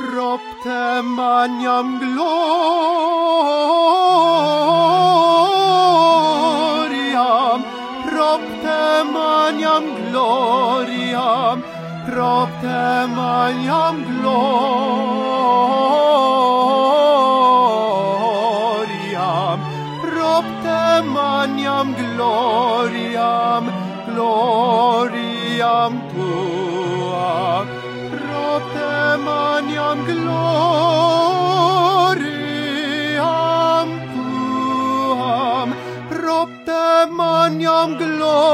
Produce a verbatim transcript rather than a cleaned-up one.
propter magnam gloriam, propter magnam gloriam, propter magnam gloriam, propter magnam gloriam, gloriam tua, propter magnam gloriam tuam, propter magnam gloriam